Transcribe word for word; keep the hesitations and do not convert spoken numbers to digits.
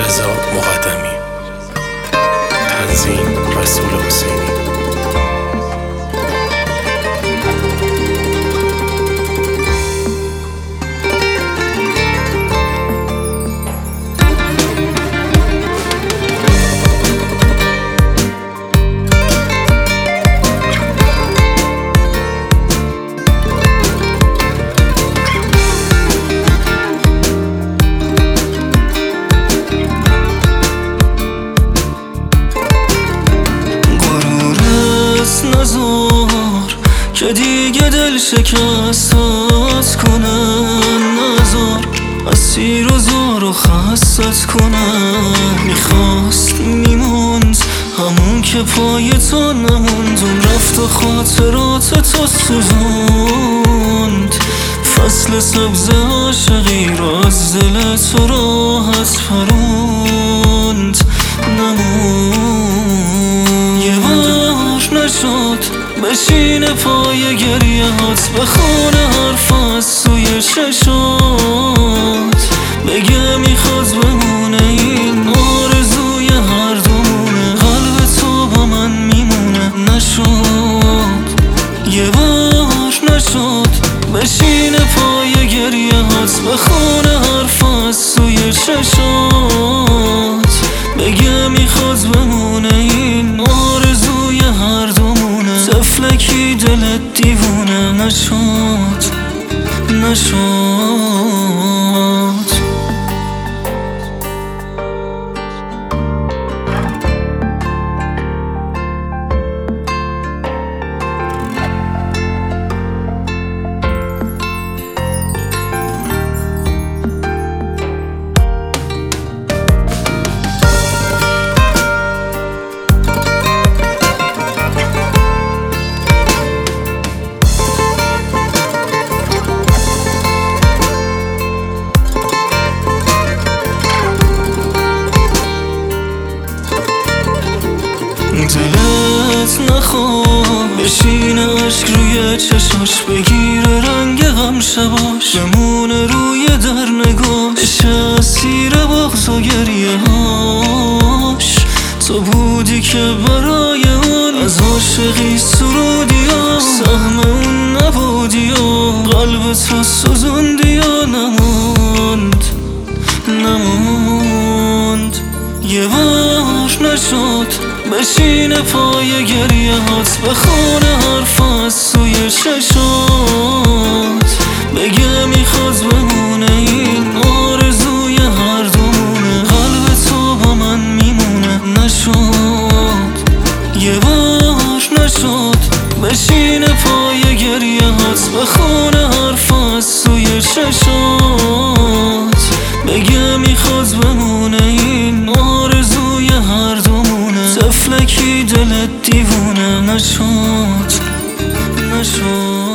رضا مقدمی، تنظیم رسول حسینی. نزار که دیگه دل شکستت کنن، نزار اسیر و زار و خستت کنن. میخواست میموند همون که پای تو نموند، اون رفت و خاطرات تو سوزوند. فصل سبز عاشقی را از دل تو راحت پروند. نموند یه بار نشد بشین پای گریه هات، بخونه حرف از سوی چشات، بگه میخواد بمونه این آرزوی هر دومونه. قلب تو با من میمونه. نشد یه بار نشد بشین پای گریه هات، بخونه حرف از سوی چشات، بگه میخواد بمونه این آرزوی هر دومونه. طفلکی دلت دیوونه. نشد نشد دلت نخواد بشینه عشق روی چشاش، بگیره رنگ غم شباش، بمونه روی در نگاش، بشه اسیر بغض و گریه هاش. تو بودی که برای اون از عاشقی سرودی و سهم اون نبودی و قلب تو سوزوندی و نموند نموند یه بار نشد بشین پای گریه هات، بخونه حرف از سوی چشات، بگه میخواد بمونه این آرزوی هر دومونه. قلب تو با من میمونه. نشد یه بار نشد بشین پای گریه هات، بخونه حرف از سوی چشات، بگه میخواد بمونه این آرزوی هر دومونه. طفلکی دلت دیوونه. نشد نشد